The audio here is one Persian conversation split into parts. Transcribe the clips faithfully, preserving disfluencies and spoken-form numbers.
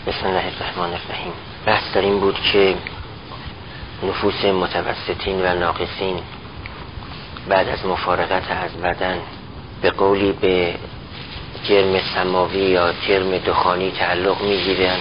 بسم الله الرحمن الرحیم. بحث در این بود که نفوس متوسطین و ناقصین بعد از مفارقت از بدن به قولی به جرم سماوی یا جرم دخانی تعلق میگیرن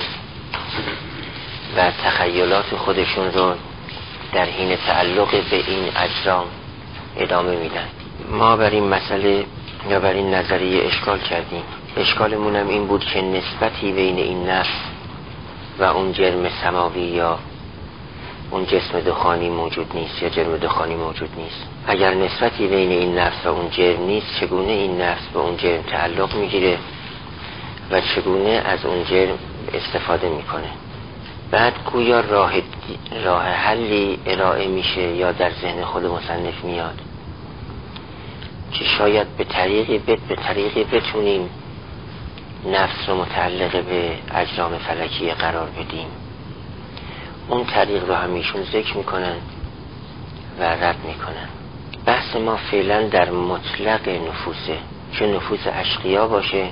و تخیلات خودشون رو در حین تعلق به این اجرام ادامه میدن. ما بر این مسئله یا بر این نظریه اشکال کردیم. اشکالمون هم این بود که نسبتی بین این نفس و اون جرم سماوی یا اون جسم دخانی موجود نیست یا جرم دخانی موجود نیست. اگر نسبتی بین این نفس و اون جرم نیست، چگونه این نفس به اون جرم تعلق میگیره و چگونه از اون جرم استفاده میکنه؟ بعد گویا راه, راه حلی ارائه میشه یا در ذهن خود مصنف میاد که شاید به طریقی بت به طریقی بتونیم نفس رو متعلق به اجرام فلکی قرار بدیم. اون طریق رو همیشون ذکر میکنن و رد میکنن. بحث ما فعلا در مطلق نفوسه، چه نفوس اشقیا باشه،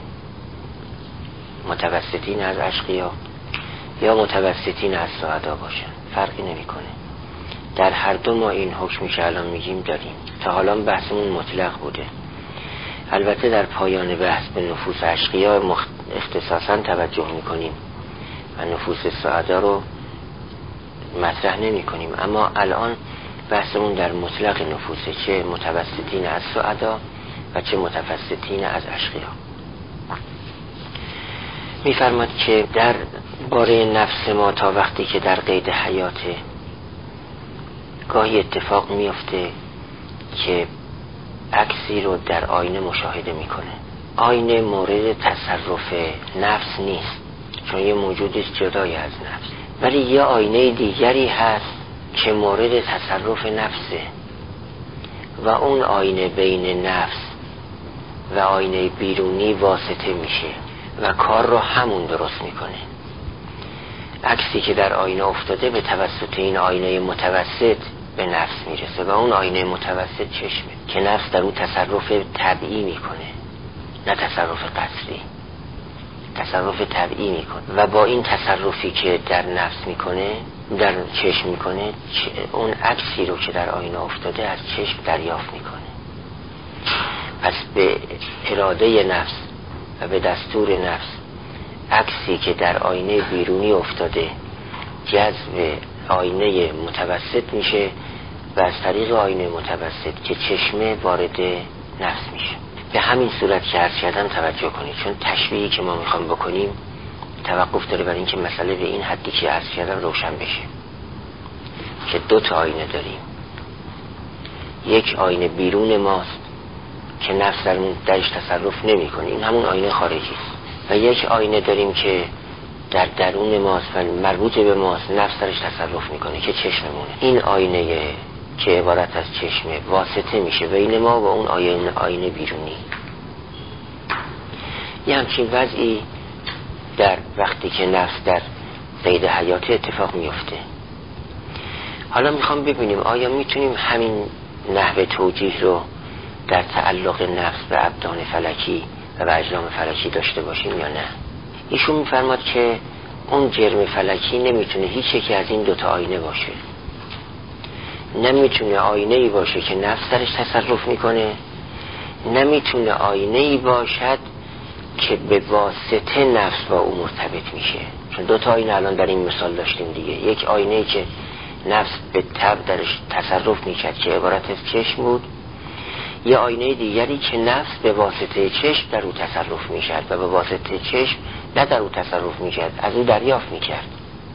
متوسطین از اشقیا، یا متوسطین از سعدا باشن، فرقی نمیکنه. در هر دو ما این حکمی که الان میگیم داریم. تا حالا بحثمون مطلق بوده. البته در پایان بحث به نفوس اشقیا مخ... اختصاصا توجه میکنیم و نفوس سعدا رو مطرح نمی کنیم، اما الان بحثمون در مطلق نفوسه، چه متوسطین از سعدا و چه متوسطین از اشقیا. میفرماد که در باره نفس ما تا وقتی که در قید حیاته گاهی اتفاق میفته که عکسی رو در آینه مشاهده میکنه. آینه مورد تصرف نفس نیست، چون یه موجودی جدای از نفس، ولی یه آینه دیگری هست که مورد تصرف نفسه و اون آینه بین نفس و آینه بیرونی واسطه میشه و کار رو همون درست میکنه. عکسی که در آینه افتاده به توسط این آینه متوسط به نفس میرسه و اون آینه متوسط چشمه که نفس در اون تصرف طبیعی میکنه، نه تصرف قصری، تصرف طبیعی میکنه و با این تصرفی که در نفس میکنه، در چشم میکنه، اون عکسی رو که در آینه افتاده از چشم دریافت میکنه. پس به اراده نفس و به دستور نفس عکسی که در آینه بیرونی افتاده جذب آینه متوسط میشه و از طریق آینه متوسط که چشمه وارد نفس میشه. به همین صورت که عرض کردم توجه کنید، چون تشبیهی که ما میخوام بکنیم توقف داره برای اینکه مسئله به این حدی که عرض کردم روشن بشه که دو تا آینه داریم. یک آینه بیرون ماست که نفس در اون درش تصرف نمی کنه، این همون آینه خارجی است، و یک آینه داریم که در درون ماست و مربوط به ماست، نفس درش تصرف میکنه که چشممونه. این آینه که عبارت از چشمه واسطه میشه بین ما و اون آینه, آینه بیرونی. یه همچین وضعی در وقتی که نفس در قید حیات اتفاق میفته. حالا میخوام ببینیم آیا میتونیم همین نحوه توجیه رو در تعلق نفس به ابدان فلکی و به اجرام فلکی داشته باشیم یا نه. ایشون میفرماد که اون جرم فلکی نمیتونه هیچ یکی از این دوتا آینه باشه. نمیتونه آینه‌ای باشه که نفس درش تصرف میکنه، نمیتونه آینه‌ای باشد که به واسطه نفس با او مرتبط میشه. چون دوتا آینه الان در این مثال داشتیم دیگه. یک آینه‌ای که نفس به طبع درش تصرف میکرد که عبارت از چشم بود، یه آینه دیگری که نفس به واسطه چشم در او تصرف میشد و به واسطه چشم نه در او تصرف میکرد، از او دریافت میکرد.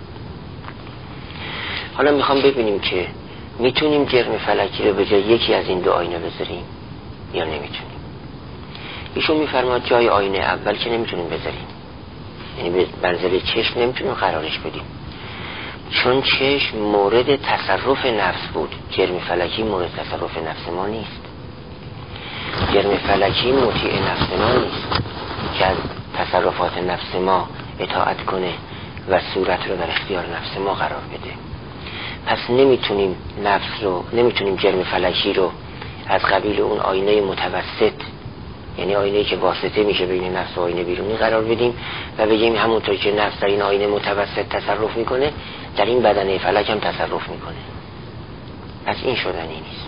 حالا میخوام ببینیم که میتونیم جرم فلکی رو به جای یکی از این دو آینه بذاریم یا نمیتونیم. ایشون میفرماد جای آینه اول که نمیتونیم بذاریم، یعنی به منزله چشم نمیتونیم قرارش بدیم، چون چشم مورد تصرف نفس بود. جرم فلکی مورد تصرف نفس ما نیست. جرم فلکی مطیع نفس ما نیست که از تصرفات نفس ما اطاعت کنه و صورت رو در اختیار نفس ما قرار بده. پس نمیتونیم نفس رو، نمیتونیم جرم فلکی رو از قبیل اون آینه متوسط یعنی آینه‌ای که واسطه میشه بین نفس و آینه بیرونی قرار بدیم و بگیم همونطور که نفس در این آینه متوسط تصرف میکنه در این بدنه فلک هم تصرف میکنه. پس این شدنی نیست.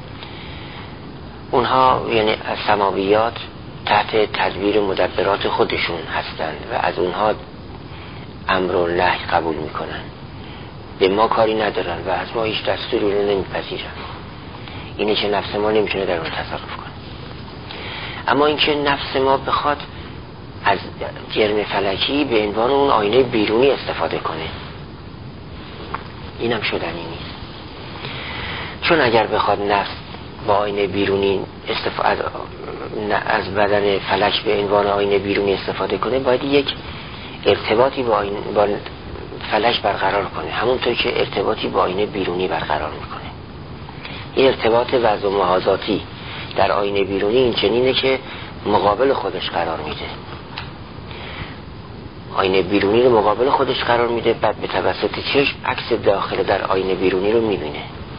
اونها یعنی از سماویات تحت تدبیر مدبرات خودشون هستند و از اونها امر و نهی قبول میکنن، به ما کاری ندارن و از ما هیچ دستوری رو نمیپذیرن. اینه که نفس ما نمیتونه در اون تصرف کنه. اما اینکه نفس ما بخواد از جرم فلکی به عنوان اون آینه بیرونی استفاده کنه، اینم شدنی نیست. چون اگر بخواد نفس با آینه بیرونی استفاده از بدن فلک به عنوان آینه بیرونی استفاده کنه، باید یک ارتباطی با, آینه با فلک برقرار کنه، همونطور که ارتباطی با آینه بیرونی برقرار میکنه. این ارتباط وضع و محاذاتی در آینه بیرونی این چنینه که مقابل خودش قرار میده، آینه بیرونی رو مقابل خودش قرار میده، بعد به توسط چشم عکس داخل در آینه بیرونی رو میبینه.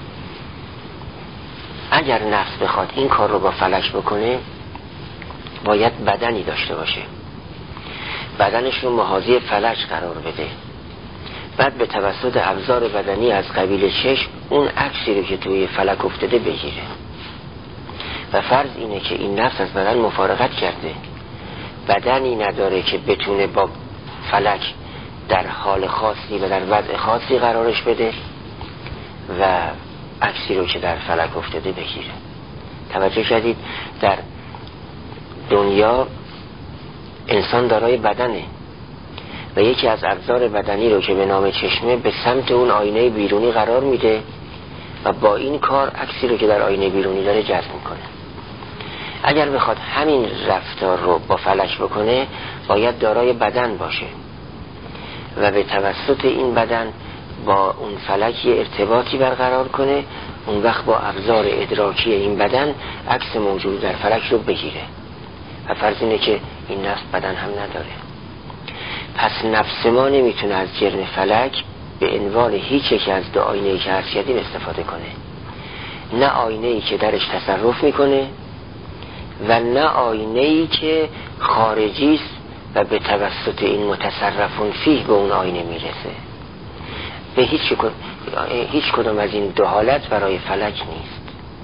اگر نفس بخواد این کار رو با فلک بکنه، باید بدنی داشته باشه، بدنش رو محاذی فلک قرار بده، بعد به توسط ابزار بدنی از قبیل چشم اون عکسی رو که توی فلک افتاده بگیره. و فرض اینه که این نفس از بدن مفارقت کرده، بدنی نداره که بتونه با فلک در حال خاصی و در وضع خاصی قرارش بده و عکسی رو که در فلک افتاده بگیره. توجه کردید در دنیا انسان دارای بدنه و یکی از ابزار بدنی رو که به نام چشمه به سمت اون آینه بیرونی قرار میده و با این کار عکسی رو که در آینه بیرونی داره جذب میکنه. اگر بخواد همین رفتار رو با فلک بکنه، باید دارای بدن باشه و به توسط این بدن با اون فلک یه ارتباطی برقرار کنه، اون وقت با ابزار ادراکی این بدن عکس موجود در فلک رو بگیره. و فرض اینه که این نفس بدن هم نداره. پس نفس ما نمیتونه از جرم فلک به عنوان هیچ یک از دو آینه‌ای که عرض کردیم استفاده کنه، نه آینه‌ای که درش تصرف میکنه و نه آینه‌ای که خارجی است و به توسط این متصرفون فیه به اون آینه میرسه. به هیچ هیچ کدوم از این دو حالت برای فلک نیست.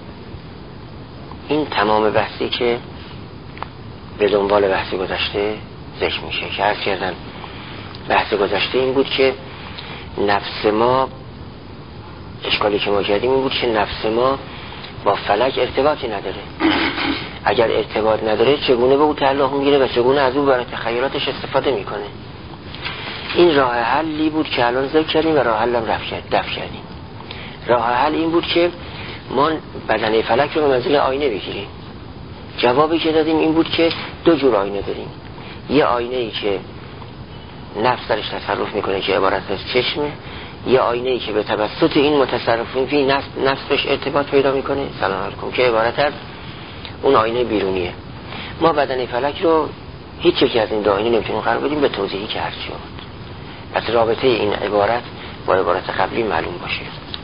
این تمام بحثی که به دنبال بحث گذشته ذکر میشه که عرض کردن بحث گذشته این بود که نفس ما، اشکالی که ما کردیم این بود که نفس ما با فلک ارتباطی نداره. اگر ارتباط نداره چگونه به او تعلق میگیره و چگونه از او برای تخیلاتش استفاده میکنه؟ این راه حلی بود که الان ذکر کردیم و راه حلم دفع کردیم. راه حل این بود که ما بدنه فلک رو به منزل آینه بگیریم. جوابی که دادیم این بود که دو جور آینه داریم، یه آینه ای که نفس درش تصرف میکنه که عبارت از چشمه، یه آینه ای که به توسط این متصرفین فی نفس نفس بهش ارتباط پیدا میکنه، سلام علیکم، که عبارت از اون آینه بیرونیه. ما بدن فلک رو هیچ یکی از این دو آینه نمیتونیم قرار بدیم به توضیحی که هر شد. پس رابطه این عبارت با عبارت قبلی معلوم باشه.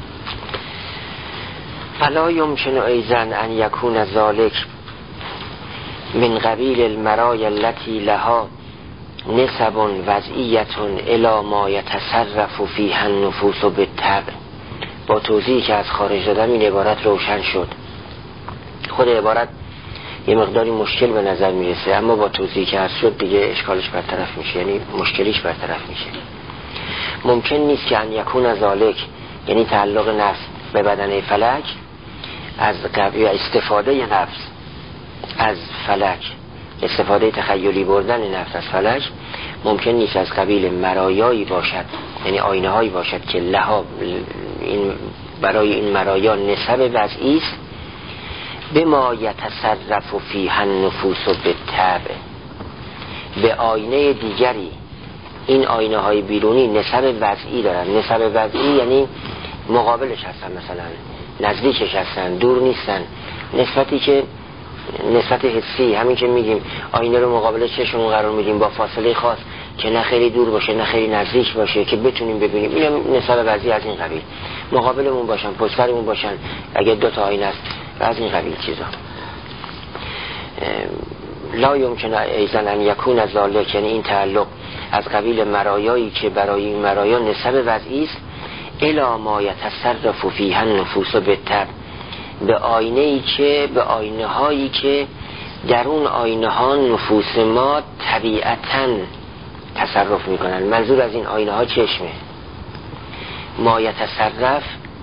فلا یمکن ایضا ان یکون ذلک من قبیل المرایا التي لها نسب وضعیت الی ما یتصرف فیها النفوس بالطبع. با توضیحی که از خارج دادم این عبارت روشن شد. خود عبارت یه مقداری مشکل به نظر میرسه، اما با توضیحی که عرض شد دیگه اشکالش برطرف میشه، یعنی مشکلیش برطرف میشه. ممکن نیست که ان یکون ذالک، یعنی تعلق نفس به بدن فلک از قبیل استفاده نفس از فلک، استفاده تخیلی بردن نفس از فلک ممکن نیست از قبیل مرایایی باشد، یعنی آینه هایی باشد که لها این برای این مرایا نسب وضعی است به ما یتصرف فیها النفوس بالطبع، به آینه دیگری. این آینه های بیرونی نسب وضعی دارن. نسب وضعی یعنی مقابلش هستن، مثلا نزدیکش هستن، دور نیستن. نسبتی که نسبت حسی، همین که میگیم آینه رو مقابل چشمون قرار میدیم با فاصله خاص که نه خیلی دور باشه نه خیلی نزدیک باشه که بتونیم ببینیم، این نسب وضعی از این قبیل. مقابلمون باشن، پشت سرمون باشن، اگه دو تا آینه است، از این قبیل چیزا. لا یمکن ایضا ان یکون ذالک، یعنی این تعلق از قبیل مرایایی که برای این مرایا نسب وضعی است، الی ما یتصرف فیها النفوس بالطبع، به آینه ای که به آینه هایی که در اون آینه ها نفوس ما طبیعتاً تصرف میکنن. منظور از این آینه ها چشمه. ما یتصرف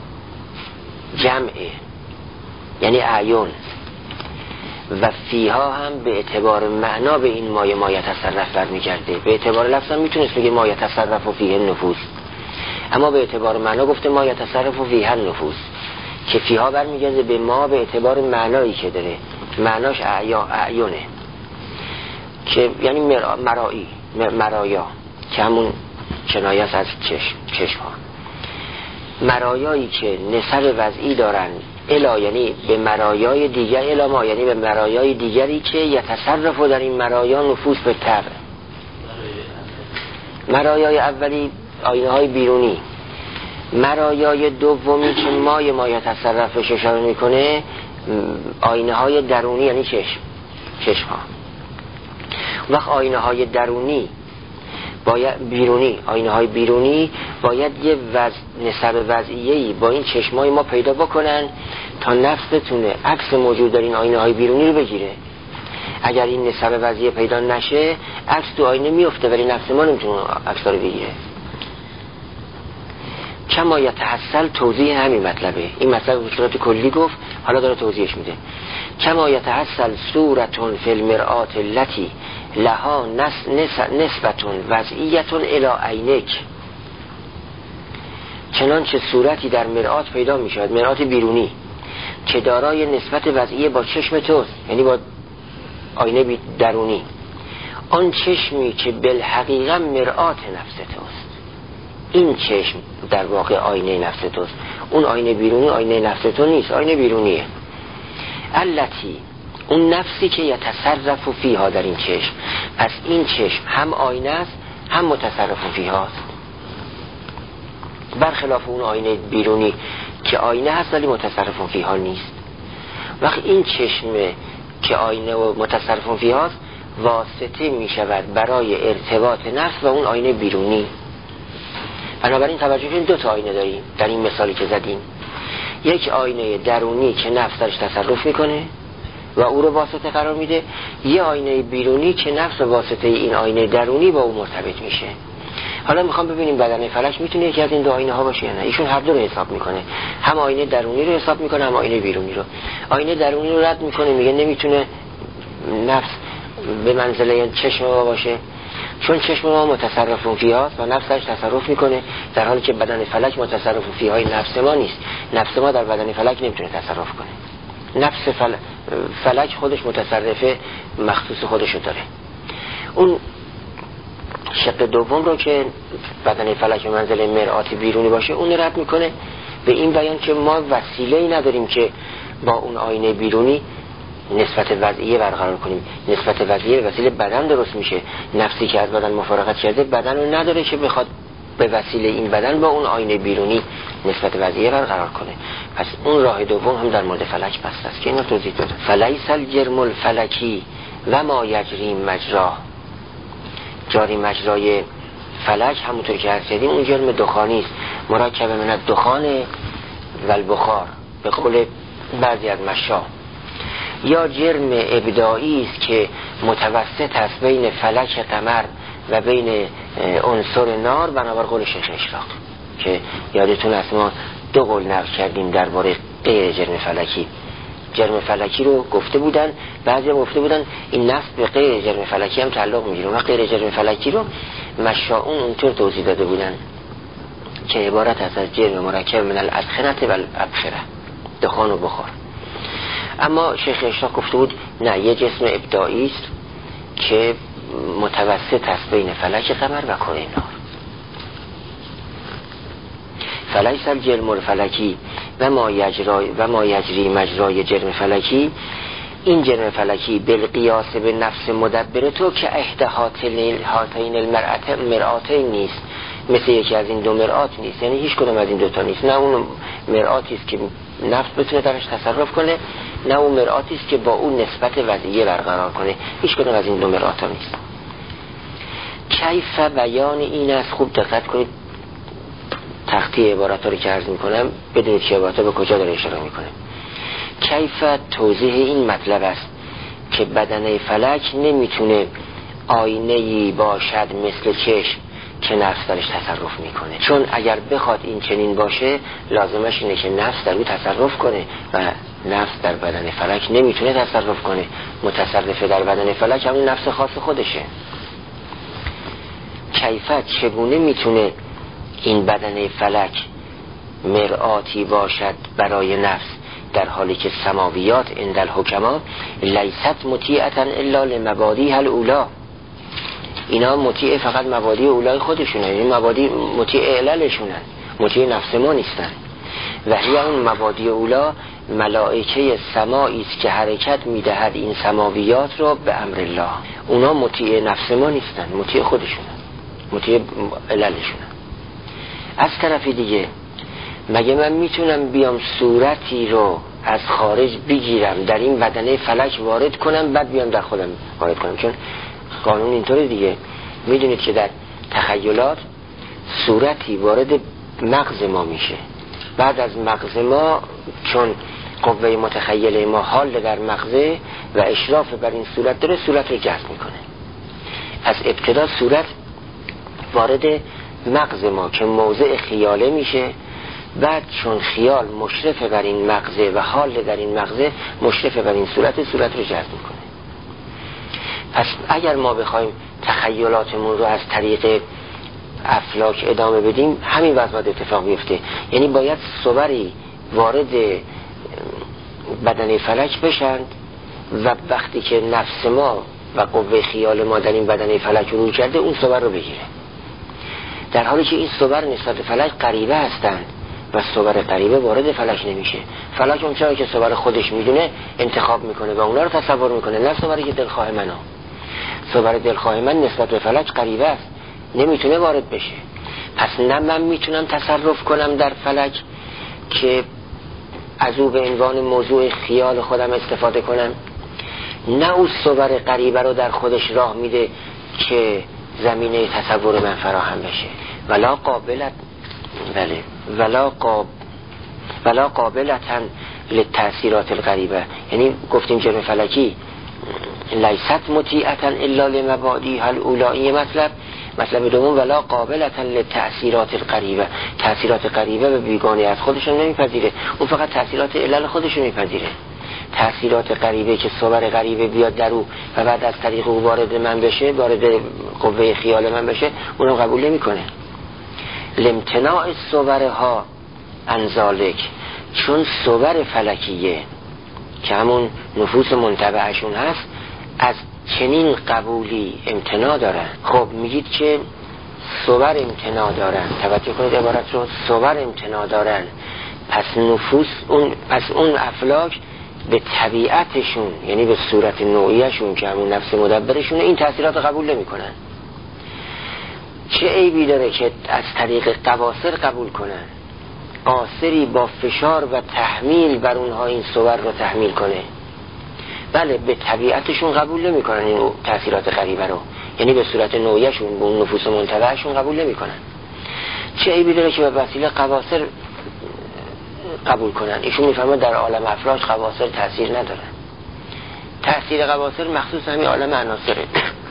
جمعه یعنی اعیون، و فیها هم به اعتبار معنا به این مایه ما یتصرف برمیگرده. به اعتبار لفظ هم میتونست بگه ما یتصرف و فیه النفوس، اما به اعتبار معنا گفته ما یتصرف و فیه النفوس، که فیها برمیگرده به ما به اعتبار معنایی که داره. معناش اعیونه که یعنی مرایی مرایا که همون کنایه از چشم چشم ها، مرایایی که نسب وضعی دارن الا، یعنی به مرایای دیگر، الا ما یعنی به مرایای دیگری که یتصرف در این مرایا نفوس به طبع. مرایای اولی آینه های بیرونی، مرایای دومی که مای ما یتصرفش اشاره میکنه آینه های درونی یعنی چشم چشم ها. وقت آینه های درونی باید بیرونی آینه های بیرونی باید یه وز... نسب وضعیه‌ای با این چشمای ما پیدا بکنن تا نفس بتونه عکس موجود در این آینه های بیرونی رو بگیره. اگر این نسب وضعیه پیدا نشه عکس تو آینه میفته ولی نفس ما نمیتونه عکس رو بگیره. کما یتحصل توضیح همین مطلبه. این مطلب به صورت کلی گفت، حالا داره توضیحش میده. کما یتحصل صورتون فی المرآة التي لها نسبتون وضعیتون الی عینک، چنانچه صورتی در مرآت پیدا می شود، مرآت بیرونی که دارای نسبت وضعی با چشم توست، یعنی با آینه درونی، آن چشمی که بالحقیقه مرآت نفس توست. این چشم در واقع آینه نفس توست، اون آینه بیرونی آینه نفس تو نیست، آینه بیرونیه. التی، اون نفسی که یتصرف فیها در این چشم. پس این چشم هم آینه است هم متصرف فیها است، برخلاف اون آینه بیرونی که آینه هست ولی متصرف فیها نیست. وقتی این چشم که آینه و متصرف فیها است واسطه می شود برای ارتباط نفس و اون آینه بیرونی. بنابراین توجه کنید دو تا آینه داریم در این مثالی که زدیم. یک آینه درونی که نفس درش تصرف میکنه و او رو واسطه قرار میده، یه آینه بیرونی که نفس و واسطه این آینه درونی با او مرتبط میشه. حالا میخوام ببینیم بدن فلک میتونه یکی از این دو آینه ها باشه یا نه. ایشون هر دو رو حساب میکنه، هم آینه درونی رو حساب میکنه هم آینه بیرونی رو. آینه درونی رو رد میکنه، میگه نمیتونه نفس به منزله چشم ما باشه، چون چشم ما متصرف فیها است و نفسش تصرف میکنه، در حالی که بدن فلک متصرف فیهای نفس ما نیست. نفس ما در بدن فلک نمیتونه تصرف کنه. نفس فل... فلک خودش متصرف مخصوص خودشو داره. اون شق دوم رو که بدن فلک منزل مرآت بیرونی باشه اون رد میکنه به این بیان که ما وسیله‌ای نداریم که با اون آینه بیرونی نسبت وضعیه برقرار کنیم. نسبت وضعیه به وسیله بدن درست میشه. نفسی که از بدن مفارقت کرده بدن رو نداره که بخواد به وسیله این بدن با اون آینه بیرونی نسبت وضعیه برقرار کنه. پس اون راه دوم هم در مورد فلک بسته است که اینو توضیح داده. فلیس الجرم الفلکی و ما یجری مجرا، جاری مجرای فلک همونطور که عرض کردیم اون جرم دخانی است، مرکب من الدخان و البخار به قول بعضی از مشا، یا جرم ابداعی است که متوسط است بین فلک قمر و بین عنصر نار، بنابر قول شیخ اشراق که یادتون است ما دو قول نقل کردیم درباره غیر جرم فلکی. جرم فلکی رو گفته بودن، بعضی هم گفته بودن این نفس به غیر جرم فلکی هم تعلق میگیره و غیر جرم فلکی رو مشاؤون اونطور توضیح داده بودن که عبارت است از جرم مرکب من الادخنه و الابخره، دخان و بخار. اما شیخ اشراق گفته بود نه، یه جسم ابداعی است که متوسط است بین فلک قمر و کره نار. فلیس الجرم الفلکی و ما یجری و ما یجری مجرای جرم فلکی، این جرم فلکی بالقیاس به نفس مدبر تو که احد هاتین المرآتین نیست، مثل یکی از این دو مرآت نیست، یعنی هیچ کدوم از این دوتا نیست. نه اون مرآتی است که نفس بتونه درش تصرف کنه نه اون مرآتی است که با اون نسبت وضعیه برقرار کنه. هیچ کدوم از این دو مرآت ها نیست. کیف بیان این است. خوب دقت کنید تختی عبارات رو که عرض میکنم بدونید که عبارات به کجا داره اشاره میکنه. کیف توضیح این مطلب است که بدنه فلک نمیتونه آینه‌ای باشد مثل چشم که نفس درش تصرف میکنه، چون اگر بخواد این چنین باشه لازمش اینه که نفس در او تصرف کنه و نفس در بدن فلک نمیتونه تصرف کنه. متصرف در بدن فلک همون نفس خاص خودشه. کیفت چگونه میتونه این بدن فلک مرآتی باشد برای نفس، در حالی که سماویات عند الحکما لیست مطیعتا الا لمبادیها الاولی، اینا مطیع فقط مبادی اولای خودشونن، این مبادی مطیع عللشونن، مطیع نفس ما نیستن. و هی اون مبادی اولا ملائکه سمایی است که حرکت میدهد این سماویات رو به امر الله. اونا مطیع نفس ما نیستن، مطیع خودشونن، مطیع عللشونن. از طرف دیگه مگه من میتونم بیام صورتی رو از خارج بگیرم در این بدنه فلک وارد کنم بعد بیام در خودم وارد کنم؟ چون قانون اینطوری دیگه. میدونید که در تخیلات صورتی وارد مغز ما میشه، بعد از مغز ما چون قوه متخیله ما حال در مغزه و اشراف بر این صورت داره صورت رو جذب میکنه. از ابتدا صورت وارد مغز ما که موضع خیاله میشه، بعد چون خیال مشرف بر این مغزه و حال در این مغزه مشرف بر این صورت صورت رو جذب میکنه. پس اگر ما بخوایم تخیلاتمون رو از طریق افلاک ادامه بدیم همین وضع باید اتفاق بیفته. یعنی باید صوری وارد بدن فلک بشند و وقتی که نفس ما و قوه خیال ما در این بدن فلک رو کرده اون صور رو بگیره، در حالی که این صور نسبت فلک قریبه هستند و صور قریبه وارد فلک نمیشه. فلک اون چرا که صور خودش میدونه انتخاب میکنه و اونا رو تصور میکنه، نه صوری که دلخواه منو. صور دلخواه من نسبت به فلک قریبه است، نمیتونه وارد بشه. پس نه من میتونم تصرف کنم در فلک که از او به عنوان موضوع خیال خودم استفاده کنم، نه او صور قریبه رو در خودش راه میده که زمینه تصور من فراهم بشه. ولا قابلت بله ولا قاب ولا قابلتن للتأثیرات الغریبه. یعنی گفتیم جرم فلکی لیست مطیعتا الا لمبادیها الاولی. مطلب مطلب دوم ولا قابلتن للتأثیرات الغریبه، تأثیرات غریبه به بیگانه از خودشون نمیپذیره، اون فقط تأثیرات علل خودشون میپذیره. تأثیرات غریبه که صور غریبه بیاد در او و بعد از طریق او وارد من بشه، وارد قوه خیال من بشه، اونو قبول نمیکنه. لامتناع صورها عن ذلک، چون صور فلکیه که همون نفوس منتبعشون هست از چنین قبولی امتناع دارن. خب میگید که صور امتناع دارن، توجه کنید عبارت رو، صور امتناع دارن، پس نفوس اون پس اون افلاک به طبیعتشون یعنی به صورت نوعیشون که همون نفس مدبرشون این تأثیرات قبول نمی کنن. چه عیبی داره که از طریق قواصر قبول کنن؟ قاصری با فشار و تحمیل بر اونها این صور رو تحمیل کنه. بله به طبیعتشون قبول نمی کنن این تأثیرات غریبه رو، یعنی به صورت نوعیشون به اون نفوس منتبعشون قبول نمی کنن. چه عیبی داره که به وسیله قواصر قبول کنن؟ ایشون میفهمه در عالم افلاک قواصر تأثیر ندارن. تأثیر قواصر مخصوص همین عالم عناصره.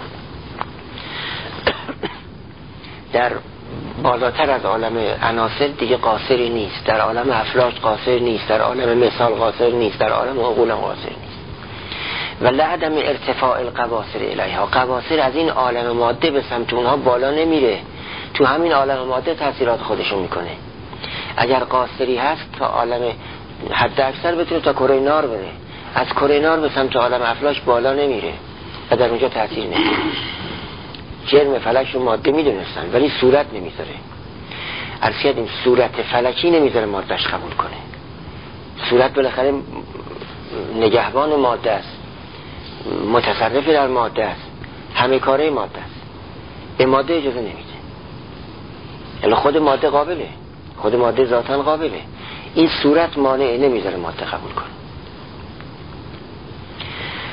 در بالاتر از عالم عناصر دیگه قاصری نیست، در عالم افلاک قاصر نیست، در عالم مثال قاصر نیست، در عالم عقول قاصر نیست. و لعدم ارتفاع القواصر الیها، قواصر از این عالم ماده به سمت اونها بالا نمیره، تو همین عالم ماده تأثیرات خودشون میکنه. اگر قاصری هست تا عالم حد اکثر بتونه تا کره نار بره، از کره نار به سمت عالم افلاک بالا نمیره و در اونجا تأثیر نمیره. جرم فلک رو ماده میدونستن ولی صورت نمیذاره. عرض کردیم صورت فلکی نمیذاره مادهش قبول کنه. صورت بالاخره نگهبان ماده است، متصرف در ماده است، همه کاره ماده است، به ماده اجازه نمیده. یعنی خود ماده قابله، خود ماده ذاتاً قابله، این صورت مانع نمیذاره ماده قبول کنه.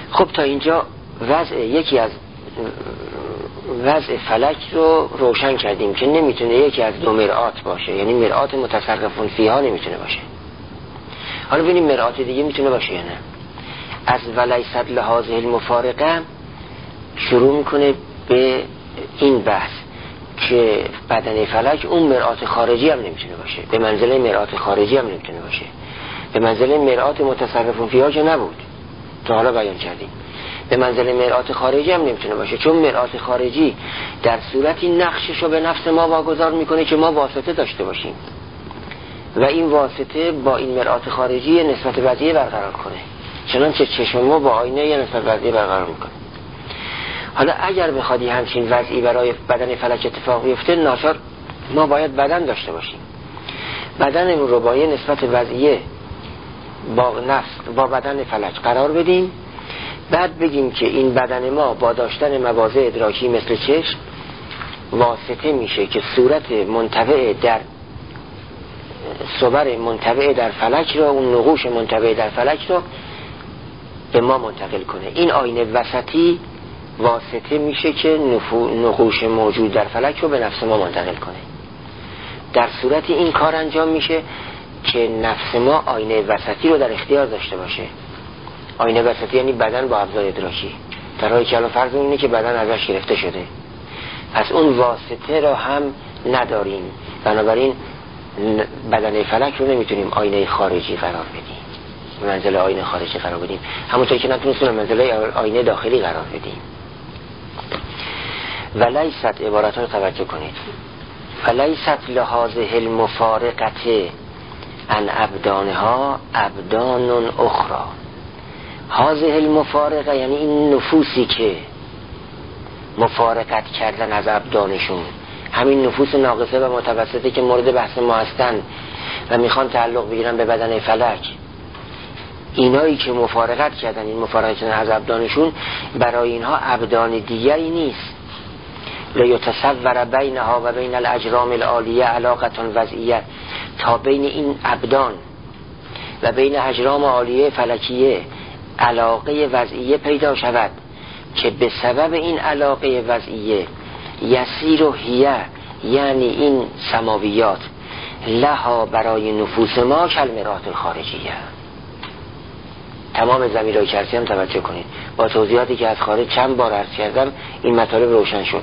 خب تا اینجا وضع یکی از وضع فلک رو روشن کردیم که نمیتونه یکی از دو مرآت باشه، یعنی مرآت متصرفون فیها نمیتونه باشه. حالا ببینیم مرآت دیگه میتونه باشه یا نه. از ولیست لهذه المفارقه شروع میکنه به این بحث که بدن فلک اون مرآت خارجی هم نمیتونه باشه، به منزله مرآت خارجی هم نمیتونه باشه، به منزله مرآت متصرفون فیها که نبود تا حالا بیان کردیم، به منزله مرآت خارجی هم نمیتونه باشه، چون مرآت خارجی در صورتی نقشش رو به نفس ما واگذار میکنه که ما واسطه داشته باشیم و این واسطه با این مرآت خارجی نسبت وضعیه برقرار کنه، چنانچه چشم ما با آینه یه نسبت وضعیه برقرار میکنه. حالا اگر بخوادی همچین وضعی برای بدن فلک اتفاق بیفته، ناچار ما باید بدن داشته باشیم، بدنمون رو با یه نسبت وضعیه با نفس با بدن فلک قرار بدیم، بعد بگیم که این بدن ما با داشتن مواضع ادراکی مثل چشم واسطه میشه که صورت منطبع در صور منطبع در فلک رو، اون نقوش منطبع در فلک رو به ما منتقل کنه. این آینه وسطی واسطه میشه که نقوش موجود در فلک رو به نفس ما منتقل کنه. در صورت این کار انجام میشه که نفس ما آینه وسطی رو در اختیار داشته باشه. آینه وسطی یعنی بدن با ابزار ادراکی، در حالی که الان فرض اینه که بدن ازش گرفته شده، پس اون واسطه رو هم نداریم، بنابراین بدن فلک رو نمیتونیم آینه خارجی قرار بدیم، منزل آینه خارجی قرار بدیم، همونطور که نتونستیم منزل آینه داخلی قرار بدیم. ولیست، عبارت رو توجه کنید، ولیست لهذه المفارقه عن ابدانها ابدان اخرى. هذه المفارقه یعنی این نفوسی که مفارقت کردن از ابدانشون، همین نفوس ناقصه و متوسطه که مورد بحث ما هستن و میخوان تعلق بگیرن به بدن فلک، اینایی که مفارقت کردن، این مفارقت کردن از ابدانشون برای اینها ابدان دیگری نیست. لیتصور بینها و بین الاجرام العالیه علاقه وضعیه، تا بین این ابدان و بین اجرام عالیه فلکیه علاقه وضعیه پیدا شود که به سبب این علاقه وضعیه یسیر و هیه، یعنی این سماویات، لها برای نفوس ما کالمرآت خارجیه. تمام ضمیرهای چرسی هم توجه کنید، با توضیحاتی که از خارج چند بار عرض کردم این مطالب روشن شد.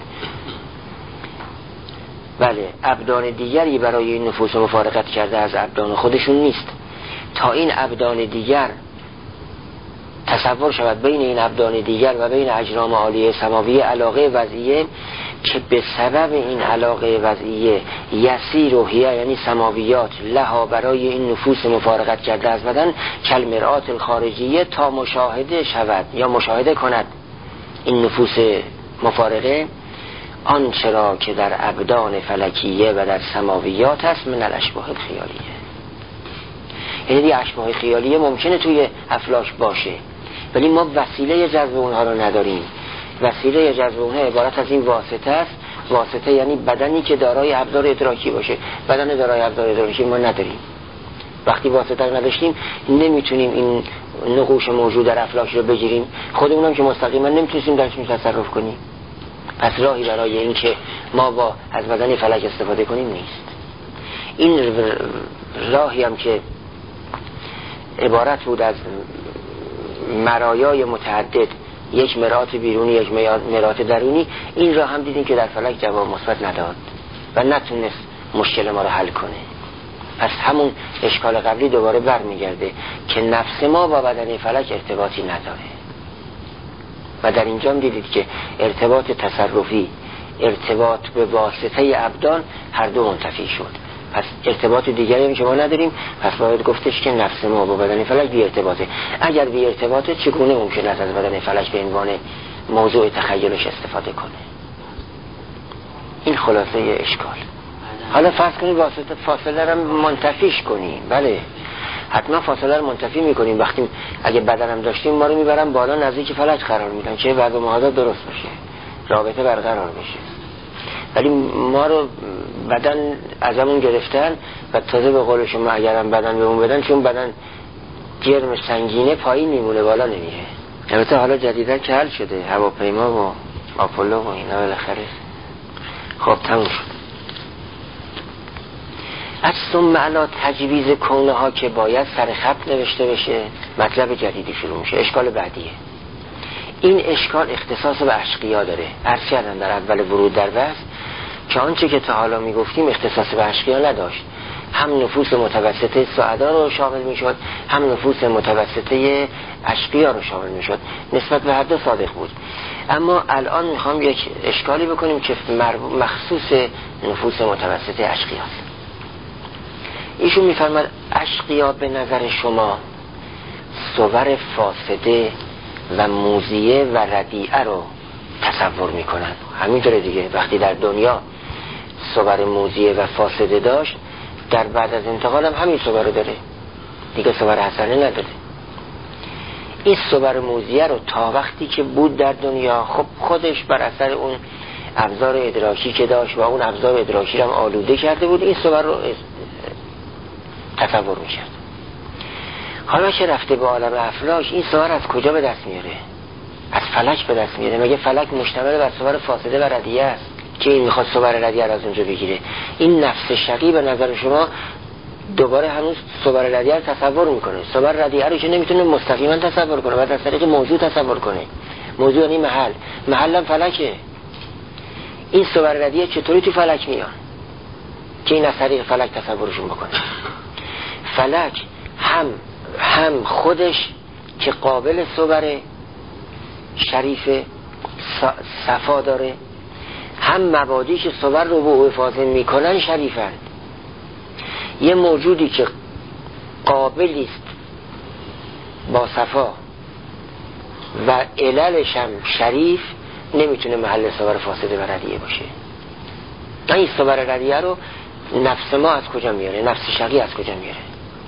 بله، ابدان دیگری برای این نفوس مفارقت کرده از ابدان خودشون نیست، تا این ابدان دیگر تصور شود بین این ابدان دیگر و بین اجرام عالیه سماویه علاقه وضعیه که به سبب این علاقه وضعیه یسیر و هیه، یعنی سماویات، لها برای این نفوس مفارقت کرده از بدن کالمرآت الخارجیه، تا مشاهده شود یا مشاهده کند این نفوس مفارقه آنچه را که در ابدان فلکیه و در سماویات است من الاشباح الخیالیه. یعنی دی اشباح خیالیه ممکنه توی افلاک باشه ولی ما وسیله جذب اونها رو نداریم. وسیله جذب اونها عبارت از این واسطه است. واسطه یعنی بدنی که دارای ابزار ادراکی باشه. بدن دارای ابزار ادراکی ما نداریم. وقتی واسطه رو نداشتیم نمیتونیم این نقوش موجود در افلاک رو بگیریم، خودمونم که مستقیما نمیتونیم درش تصرف کنیم. پس راهی برای این که ما با از بدن فلک استفاده کنیم نیست. این راهی هم که عبارت بود از مرایای متعدد، یک مرآت بیرونی یک مرآت درونی، این را هم دیدیم که در فلک جواب مثبت نداد و نتونست مشکل ما را حل کنه. پس همون اشکال قبلی دوباره برمیگرده که نفس ما با بدن فلک ارتباطی نداره و در اینجا هم دیدید که ارتباط تصرفی، ارتباط به واسطه ابدان هر دو منتفی شد. پس ارتباط دیگری هم که ما نداریم، پس باید گفتش که نفس ما با بدن فلک بی ارتباطه. اگر بی ارتباطه چگونه ممکن است از بدن فلک به عنوان موضوع تخیلش استفاده کنه؟ این خلاصه اشکال. حالا فرض کنید واسطه فاصله رو منتفیش کنیم. بله حتما فاصله رو منتفی میکنیم. وقتی اگه بدنم داشتیم ما رو میبرم بالا نزدیک فلک قرار میدن که بعد محاذات درست بشه، رابطه برقرار بشه. ولی ما رو بدن ازمون گرفتن و تازه به قول شما اگرم بدن بهمون بدن، چون بدن جرم سنگینه پایین میمونه بالا نمیره. البته حالا جدیدن که حل شده، هواپیما و آپولو و اینا بالاخره خب تموم شد. از ثم علی تجویز کونه ها که باید سر خط نوشته بشه، مطلب جدیدی شروع میشه. اشکال بعدیه. این اشکال اختصاص به اشقیا داره. عرض کردم در اول ورود در بحث که آنچه که تا حالا میگفتیم اختصاص به اشقیا نداشت. هم نفوس متوسطه سعدا رو شامل میشد، هم نفوس متوسطه اشقیا رو شامل میشد. نسبت به هر دو صادق بود. اما الان میخوام یک اشکالی بکنیم که مخصوص نفوس متوسطه اشقیاست. ایشون میفرماد اشقیا به نظر شما صور فاسده و موذیه و ردیعه رو تصور میکنن. همینطوره دیگه. وقتی در دنیا صور موذیه و فاسده داشت، در بعد از انتقال هم همین صور رو داره دیگه، صور حسنه نداره. این صور موذیه رو تا وقتی که بود در دنیا، خب خودش بر اثر اون ابزار ادراکی که داشت و اون ابزار ادراکی رو هم آلوده کرده بود، این صور رو تصور میکرد. حالا که رفته به عالم افلاک، این صور از کجا به دست میاره؟ از فلک به دست میاره. مگه فلک مشتمل بر صور فاسده و ردیعه است که این میخواد صور ردیعه از اونجا بگیره؟ این نفس شقی به نظر شما دوباره هنوز صور ردیعه رو تصور میکنه. صور ردیعه رو که نمیتونه مستقیما تصور کنه، باید از طریق موضوع تصور کنه. موضوع یعنی محل، محلم فلکه. این صور ردیعه چطوری تو فلک میان که این از طریق فلک تصورشون بکنه؟ فلک هم هم خودش که قابل صور شریف صفا داره، هم مبادی که صور رو به او حفاظه میکنن شریفن. یه موجودی که قابلی است با صفا و عللش هم شریف، نمیتونه محل صور فاسده و ردیعه باشه. این صور ردیعه رو نفس ما از کجا میاره؟ نفس شقی از کجا میاره؟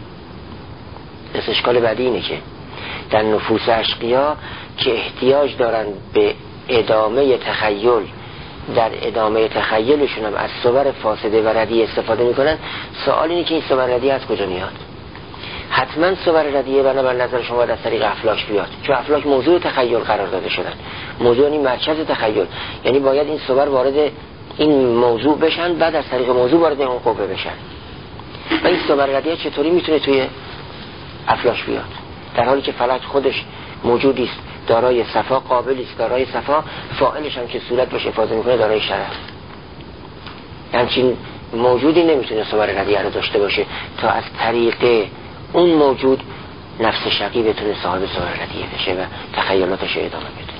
اشکال بعدی اینه که در نفوس اشقیا که احتیاج دارن به ادامه تخیل، در ادامه تخیلشون هم از صور فاسده و ردیعه استفاده میکنن. سوال اینه که این صور ردیعه از کجا میاد؟ حتما صور ردیعه بنابر نظر شما از طریق افلاک بیاد، چون افلاک موضوع تخیل قرار داده شدن. موضوع یعنی مرکز تخیل، یعنی باید این صور وارد این موضوع بشن، بعد از طریق موضوع وارد اون قوه بشن. و این صور ردیعه چطوری میتونه توی افلاک بیاد در حالی که فلک خودش موجودی است دارای صفا، قابلی است دارای صفا، فاعلش هم که صورت بهش افاضه میکنه دارای شرف. همچین موجودی نمیتونه صور ردیعه رو داشته باشه تا از طریق اون موجود نفس شقی بتونه صاحب صور ردیعه بشه و تخیلاتش ادامه بده.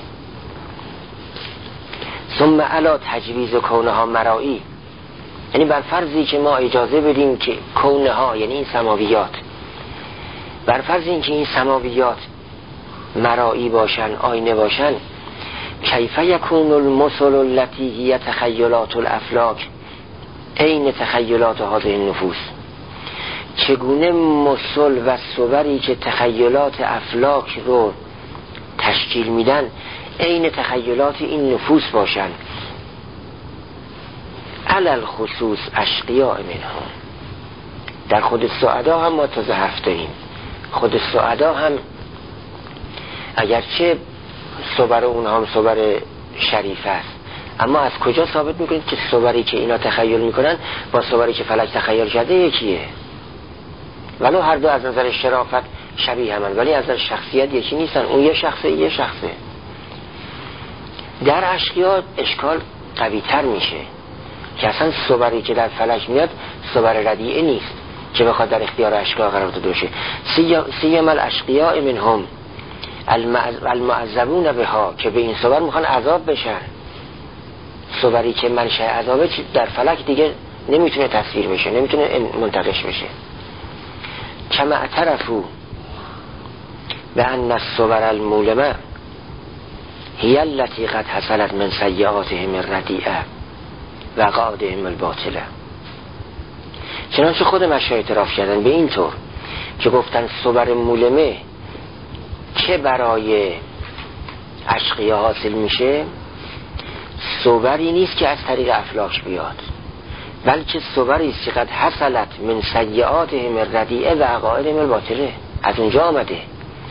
ثم علی تجویز کونه ها مرایی، یعنی بر فرضی که ما اجازه بدیم که کونه ها یعنی این سماویات، بر فرض این که این سماویات مرایی باشن، آینه باشن، کیف یکون المثل التی هی تخیلات الافلاک عین تخیلات هذه النفوس، چگونه مثل و صوری که تخیلات افلاک رو تشکیل میدن عین تخیلات این نفوس باشن. علل خصوص اشقیاء منهم، در خود سعدا هم ما تازه حرف داریم. خود سعدا هم اگرچه صور اونها هم صور شریف است، اما از کجا ثابت میکنید که صوری که اینا تخیل میکنن با صوری که فلک تخیل کرده یکیه؟ ولو هر دو از نظر شرافت شبیه همن، ولی از نظر شخصیت یکی نیستن. اون یه شخصه، یه شخصه. در اشقیا اشکال قوی تر میشه که اصلا صوری که در فلک میاد صور ردیعه نیست که بخواد در اختیار اشقیا قرار داده باشه. سیم الاشقیاء منهم المعذبون بها، که به این صور میخوان عذاب بشن. صوری که منشأ عذابه در فلک دیگه نمیتونه تصویر بشه، نمیتونه منتقش بشه. کما اعترفوا بان الصور المولمه هی التي قد حصلت من سیئاتهم الردیئه و قادهم الباطله. چنانچه خود مشایخ اعتراف کردن به این طور که گفتن صور مولمه که برای اشقیا حاصل میشه صوری نیست که از طریق افلاک بیاد، بلکه صوری است که قد حصلت من سیئاتهم الردیئه و عقائدهم الباطله، از اونجا آمده.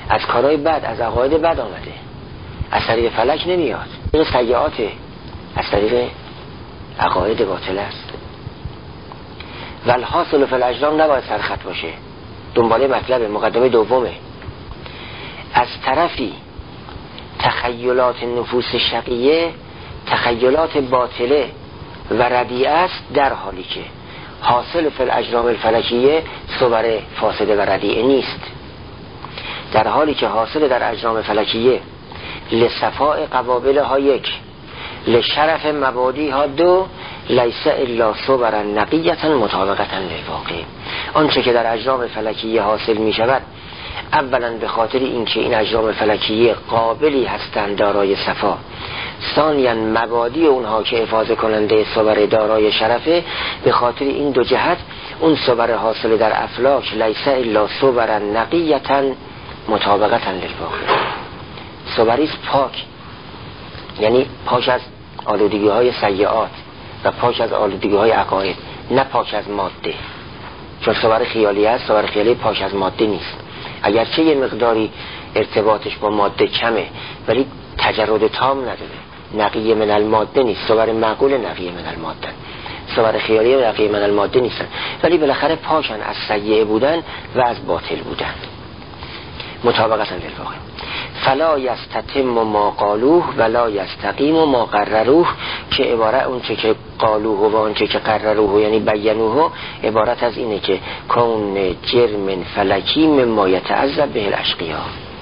از کارهای بد، از عقاید بد آمده، از طریق فلک نمیاد، این سیئاته، از طریق عقاید باطل است. والحاصل فی الاجرام نباید سرخط باشه، دنباله مطلب مقدمه دومه. از طرفی تخیلات نفوس شقیه تخیلات باطله و ردیعه است، در حالی که حاصل فی الاجرام الفلکیه صور فاسده و ردیعه نیست. در حالی که حاصل در اجرام فلکیه لصفاء قوابل ها یک، لشرف مبادی ها دو، لیس الا صور نقیتا مطابقتا للواقع. آنچه که در اجرام فلکیه حاصل می شود اولا به خاطر اینکه این اجرام فلکیه قابلی هستند دارای صفا، ثانیاً مبادی اونها که افاضه کننده صور دارای شرفه، به خاطر این دو جهت اون صور حاصل در افلاک لیس الا صور نقیتا مطابقتا للواقع، صوریست پاک، یعنی پاک از آلودگی های سیئات و پاک از آلودگی های عقاید، نه پاک از ماده. چون صور خیالی هست، صور خیالی پاک از ماده نیست، اگرچه یه مقداری ارتباطش با ماده کمه ولی تجرد تام نداره، نقیه من الماده نیست، صور معقول نقیه من الماده، صور خیالی نقیه من الماده نیستن، ولی بالاخره پاکن از سیئه بودن و از باطل بودن مطابقتا للواقع. فلا یستتم ما قالوه ولا یستقیم ما قرروه، که عبارت اون چه که قالوه و اون چه که قرروه یعنی بیانوه عبارت از اینه که کون جرم فلکی مما یتعذب به الاشقیا.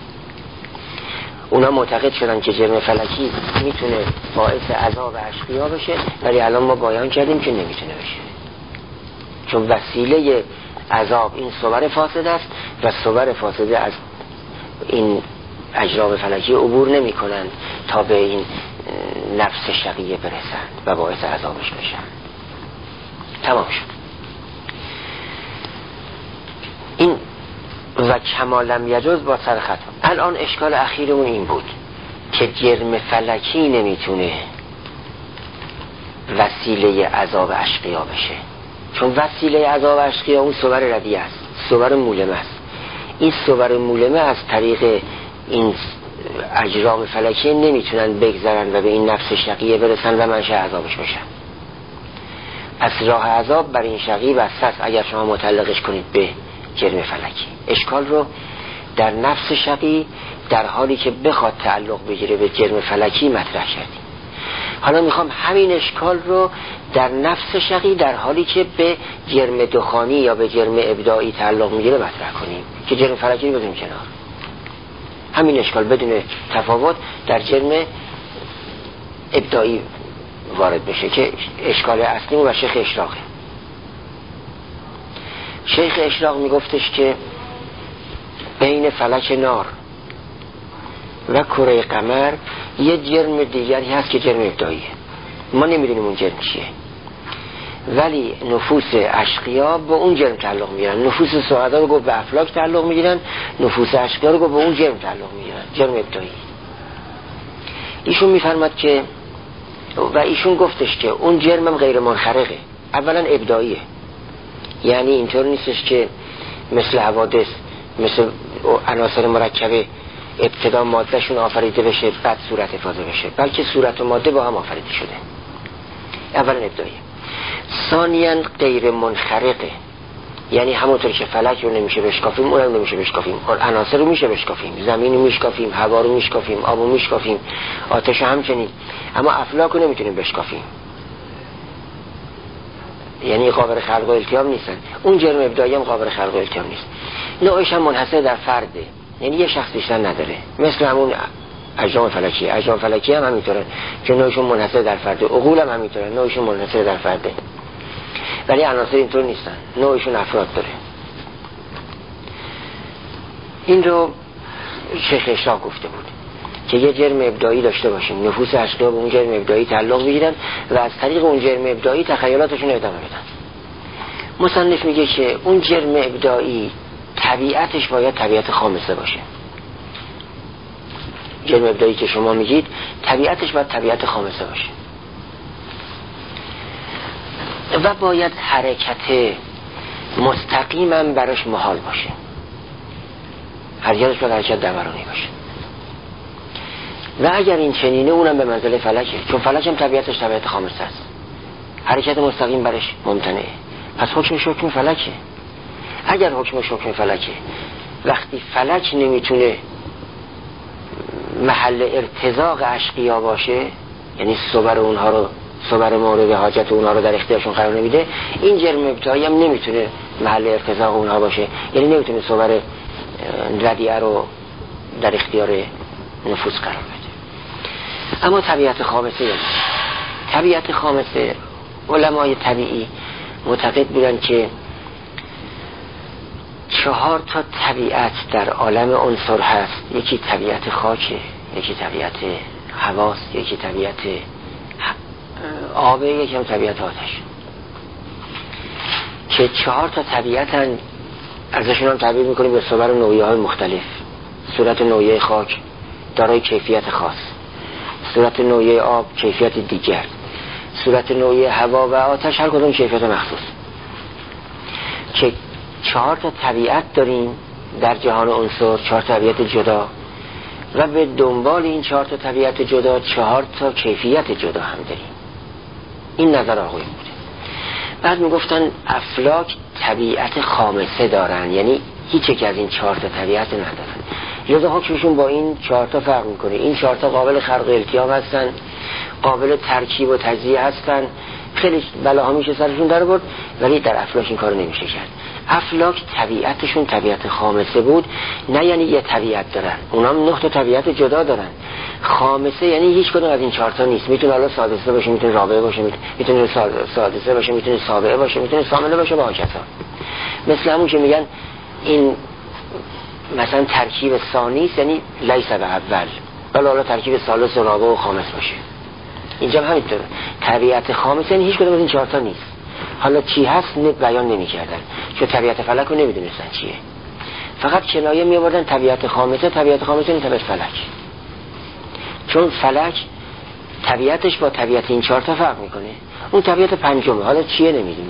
اونا معتقد شدن که جرم فلکی میتونه باعث عذاب اشقیا بشه، ولی الان ما بیان کردیم که نمیتونه بشه، چون وسیله عذاب این صور فاسد است و صور فاسده از این اجرام فلکی عبور نمی کنند تا به این نفس شقیه برسند و باعث عذابش بشن. تمام شد. این و کمالم یجوز با سر ختم. الان اشکال اخیرمون این بود که جرم فلکی نمیتونه وسیله عذاب اشقیا بشه، چون وسیله عذاب اشقیا اون صور ردیعه است، صور مولمه است. این صور مولمه از طریق این اجرام فلکی نمیتونن بگذرن و به این نفس شقیه برسن و منشأ عذابش بشن. پس راه عذاب برای این شقی بسته است اگر شما متعلقش کنید به جرم فلکی. اشکال رو در نفس شقی در حالی که بخواد تعلق بگیره به جرم فلکی مطرح کردیم. حالا میخوام همین اشکال رو در نفس شقی در حالی که به جرم دخانی یا به جرم ابداعی تعلق میگیره مطرح کنیم که جرم فلکی رو بذاریم کنار. همین اشکال بدون تفاوت در جرم ابداعی وارد بشه که اشکال اصلی و شیخ اشراقه. شیخ اشراق میگفتش که بین فلک نار و کره قمر یه جرم دیگری هست که جرم ابداعیه، ما نمیدونیم اون جرم چیه، ولی نفوس اشقیا به اون جرم تعلق میگیرن. نفوس سعدا رو گفت به افلاک تعلق میگیرن، نفوس اشقیا رو گفت به اون جرم تعلق میگیرن، جرم ابداعی. ایشون میفرماد که و ایشون گفتش که اون جرمم غیر منخرقه، اولا ابداعیه، یعنی اینطور نیستش که مثل حوادث مثل عناصر مرکبه ابتدا مادهشون آفریده بشه بعد صورت افاضه بشه، بلکه صورت و ماده با هم آفریده شده. اولا ابداعیه. ثانیاً غیر منخرقه، یعنی همونطور که فلک رو نمیشه بشکافیم اونم نمیشه بشکافیم، عناصر رو میشه بشکافیم، زمین رو میشکافیم، هوا رو میشکافیم، آب رو میشکافیم، آتش همچنین، اما افلاک رو نمیتونیم بشکافیم، یعنی قابل خلق و التیام نیستن. اون جرم ابداعی هم قابل خلق و التیام نیست. نوعش هم منحصر در فرده، یعنی یه شخص بیشتر نداره، مثل همون اجرام فلکی. اجرام فلکی هم همینطوره که نوعشون منحصر در فرده، عقول هم همینطوره نوعشون منحصر در فرده، ولی عناصر اینطور نیستن، نوعشون افراد داره. این رو شیخ اشراق گفته بود که یه جرم ابداعی داشته باشیم، نفوس اشقیا به اون جرم ابداعی تعلق بگیرن و از طریق اون جرم ابداعی تخیلاتشون ادامه بدن. مصنف میگه که اون جرم ابداعی طبیعتش باید طبیعت خامسه باشه. جرم ابداعی که شما میگید طبیعتش باید طبیعت خامسه باشه و باید حرکت مستقیما براش محال باشه. حرکتش باید حرکت دورانی باشه. و اگر این چنینه اونم به منزله فلکه، چون فلک هم طبیعتش طبیعت خامسه است، حرکت مستقیم برش ممتنعه. پس حکمش حکم فلکه. اگر حکمش حکم فلکه، وقتی فلک نمیتونه محل ارتزاق اشقیا باشه، یعنی صبر اونها رو، صبر مورد حاجت اونها رو در اختیارشون قرار نمیده، این جرم ابتدایی هم نمیتونه محل ارتزاق اونها باشه، یعنی نمیتونه صبر ردیعه رو در اختیار نفوس قرار بده. اما طبیعت خامسه، یعنی طبیعت خامسه، علمای طبیعی معتقد بودن که چهار تا طبیعت در عالم عنصر هست. یکی طبیعت خاکه، یکی طبیعت هواست، یکی طبیعت آبه، یکی هم طبیعت آتش. که چهار تا طبیعتن، ازشون هم تعبیر میکنیم به صور نوعیه های مختلف. صورت نوعیه خاک دارای کیفیت خاص، صورت نوعیه آب کیفیت دیگر، صورت نوعیه هوا و آتش هر کدوم کیفیت مخصوص. که چهار تا طبیعت داریم در جهان عنصر، چهار طبیعت جدا، و به دنبال این چهار تا طبیعت جدا چهار تا کیفیت جدا هم داریم. این نظر آقایون بوده. بعد میگفتن افلاک طبیعت خامسه دارن، یعنی هیچ یک از این چهار تا طبیعت ندارن، لذا حکمشون با این چهار تا فرق میکنه. این چهار تا قابل خلق التیام هستن، قابل ترکیب و تجزیه هستن، خیلی بلاها میشه سرشون در برد، ولی در افلاک این کارو نمیشه کرد. افلاک طبیعتشون طبیعت خامسه بود، نه یعنی یه طبیعت دارن، اونام نه تا طبیعت جدا دارن. خامسه یعنی هیچ کدوم از این چهار تا نیست. میتونه الان سادسه باشه، میتونه رابعه باشه، میتونه سادسه باشه، میتونه سابعه باشه، میتونه سامنه باشه، با هکذا. مثل همون که میگن این مثلا ترکیب ثانی است، یعنی لیس به اول، ولی حالا ترکیب ثالث و رابع و خامس باشه. اینجا هم همینطوره. طبیعت خامسه یعنی هیچ کدوم از این چهار تا نیست. حالا چی هست نه بیان نمی‌کردن، چون طبیعت فلک رو نمیدونستن چیه، فقط کنایه می‌آوردن طبیعت خامسه. طبیعت خامسه این طبیعت فلک، چون فلک طبیعتش با طبیعت این چهار تا فرق میکنه. اون طبیعت پنجمه، حالا چیه نمیدونی.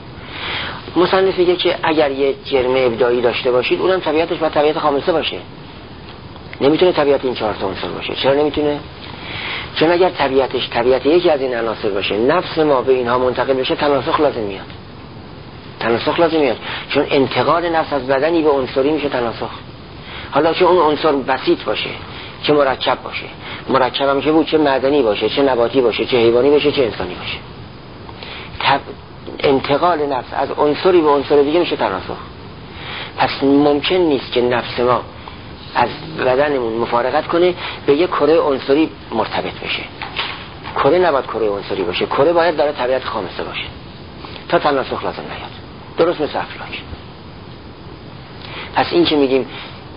مصنف میگه که اگر یه جرم ابداعی داشته باشید، اونم طبیعتش با طبیعت خامسه باشه، نمیتونه طبیعت این چهار تا عنصر باشه. چرا نمیتونه؟ چون اگر طبیعتش طبیعت یکی از این عناصر باشه، نفس ما به اینها منتقل بشه، تناسخ لازم میاد. تناسخ لازم میاد، چون انتقال نفس از بدنی به عنصری میشه تناسخ. حالا چه اون عنصر بسیط باشه، چه مرکب باشه، مرکب هم که بود، چه معدنی باشه، چه نباتی باشه، چه حیوانی باشه، چه انسانی باشه، تب... انتقال نفس از عنصری به عنصر دیگه میشه تناسخ. پس ممکن نیست که نفس ما از بدنمون مفارقت کنه به یک کره عنصری مرتبط بشه. کره نباید کره عنصری باشه، کره باید داره طبیعت خامسه باشه تا تناسخ لازم نیاد. درست مثل افلاک. پس این که میگیم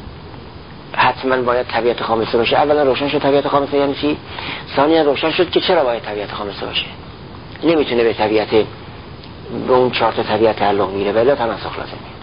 حتما باید طبیعت خامسه باشه، اولا روشن شد طبیعت خامسه یعنی چی، ثانیا روشن شد که چرا باید طبیعت خامسه باشه. نمیتونه به طبیعت به اون چهار تا طبیعت تعلق میگیره، ولی تناسخ لازم میاد.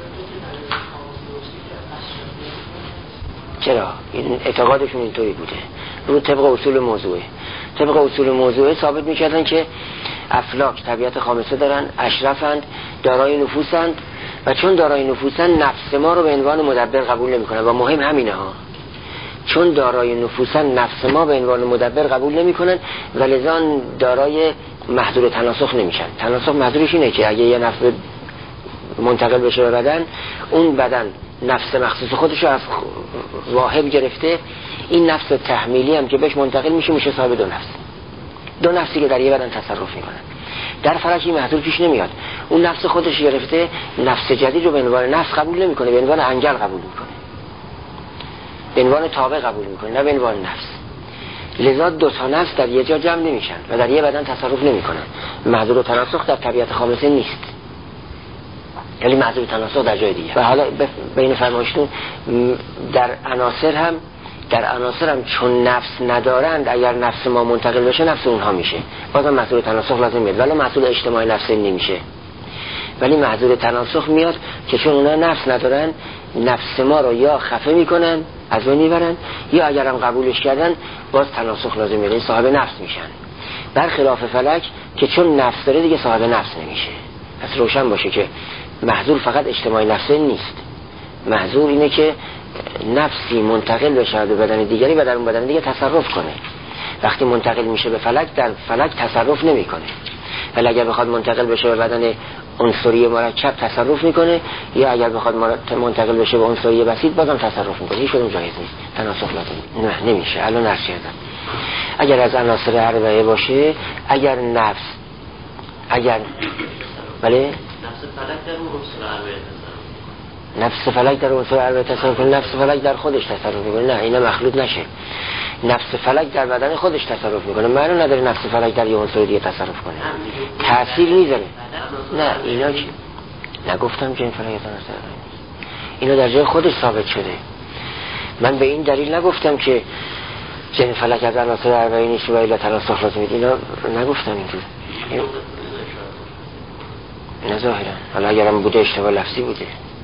چرا؟ این اعتقادشون اینطوری بوده، رو طبق اصول موضوعه. طبق اصول موضوعه ثابت میکردن که افلاک طبیعت خامسه دارن، اشرفند، دارای نفوسند، و چون دارای نفوسند نفس ما رو به عنوان مدبر قبول نمیکنن. و مهم همینه ها، چون دارای نفوسند نفس ما به عنوان مدبر قبول نمیکنن و لذا دارای محظور تناسخ نمیشن. تناسخ محظورش اینه که اگه یه نفس منتقل بشه به بدن، اون بدن نفس مخصوص خودش رو از واهب گرفته، این نفس تحمیلی هم که بهش منتقل میشه میشه صاحب دو نفس، دو نفسی که در یه بدن تصرف میکنن. در فلک این محظور پیش نمیاد. اون نفس خودش گرفته، نفس جدید رو به عنوان نفس قبول نمیکنه، به عنوان انگل قبول میکنه، به عنوان تابع قبول میکنه، نه به عنوان نفس. لذا دو تا نفس در یه جا جمع نمیشن و در یه بدن تصرف نمیکنن. محظور و تناسخ در طبیعت خامسه نیست، یعنی محظور تناسخ در جای دیگه. و حالا بین فرمایشتون در عناصر هم در عناصر هم چون نفس ندارند، اگر نفس ما منتقل بشه نفس اونها میشه، بازم محظور تناسخ لازم میاد، ولی محظور اجتماعی نفس نمیشه. ولی محظور تناسخ میاد که چون اونها نفس ندارن، نفس ما رو یا خفه میکنن از اون میبرن، یا اگر هم قبولش کردن باز تناسخ لازم میاد، این صاحب نفس میشن. برخلاف فلک که چون نفس داره دیگه صاحب نفس نمیشه. پس روشن باشه که محظور فقط اجتماعی نفس نیست، محظور اینه که نفسی منتقل بشه به بدن دیگری و در اون بدن دیگه تصرف کنه. وقتی منتقل میشه به فلک، در فلک تصرف نمیکنه. ولی اگر بخواد منتقل بشه به بدن عنصری مرکب تصرف میکنه، یا اگر بخواد منتقل بشه به عنصری بسیط بازم تصرف میکنه. هیچ کدوم جایز نیست، تناسخ لازم نه نمیشه. الان عرض کردم اگر از عناصر اربعه باشه، اگر نفس اگر بله نفس فلک در اون عنصر اربعه تصرف نفس فلک در عنصر اربعه تصرف کنه، نفس فلک در خودش تصرف میکنه. نه اینا مخلوط نشه. نفس فلک در بدن خودش تصرف میکنه، معنی نداره نفس فلک در یه عنصر دیگه تصرف کنه، تأثیر میذاره. نه اینا چی؟ نگفتم که این فلک از عناصر اینا در جای خودش ثابت شده. من به این دلیل نگفتم که جن فلک از عناصر اربعه نیست و الا تناسخ لازم. اینا نگفتم اینجور. اینا ظاهرا، حالا اگرم بوده اشتباه لفظی بوده.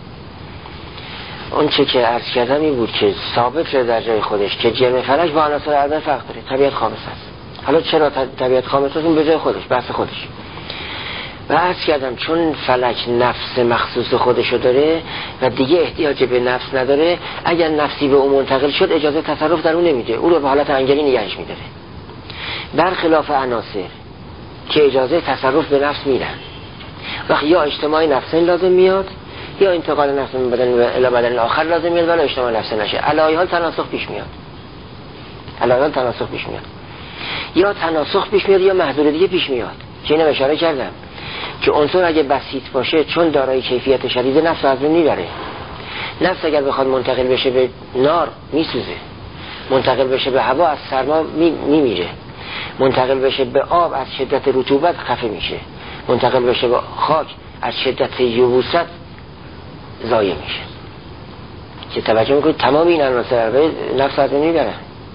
اون چه که عرض کردم این بود که ثابت شده در جای خودش که جرم فلک با عناصر اربعه فرق داره، طبیعت خامس است. حالا چرا طبیعت خامس است؟ اون به جای خودش، بحث خودش. و عرض کردم چون فلک نفس مخصوص خودشو داره و دیگه احتیاج به نفس نداره، اگر نفسی به اون منتقل شد اجازه تصرف در اون نمیده، اون رو به حالت انگلی نگهش میداره. برخلاف عناصر که اجازه تصرف به نفس میدن، وقتی یا اجتماع نفسین لازم میاد یا انتقال نفس من بدن الی بدن آخر لازم میاد، ولی اجتماع نفس نشه. علی حال تناسخ پیش میاد، علی حال تناسخ پیش میاد، یا تناسخ پیش میاد یا محذور دیگه پیش میاد که اینو اشاره کردم که عنصر اگه بسیط باشه چون دارای کیفیت شدید نفس از بین میبره. نفس اگر بخواد منتقل بشه به نار میسوزه، منتقل بشه به هوا از سرما میمیره، منتقل بشه به آب از شدت رطوبت خفه میشه، منتقل بشه به خاک از شدت یبوست ضایع میشه. که توجه میکنید تمام این عناصر اربعه نفس از بین میبرن.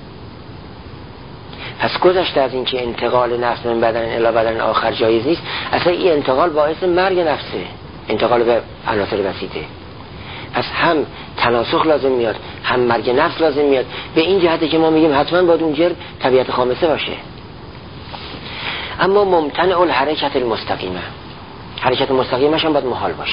پس گذشته از این که انتقال نفس من بدن الی بدن آخر جایز نیست، اصلا این انتقال باعث مرگ نفسه، انتقال به عناصر بسیطه. پس هم تناسخ لازم میاد، هم مرگ نفس لازم میاد. به این جهته که ما میگیم حتما باید اون جرم طبیعت خامسه باشه. اما ممتنع الحرکت المستقیمه، حرکت مستقیمش هم باید محال باشه.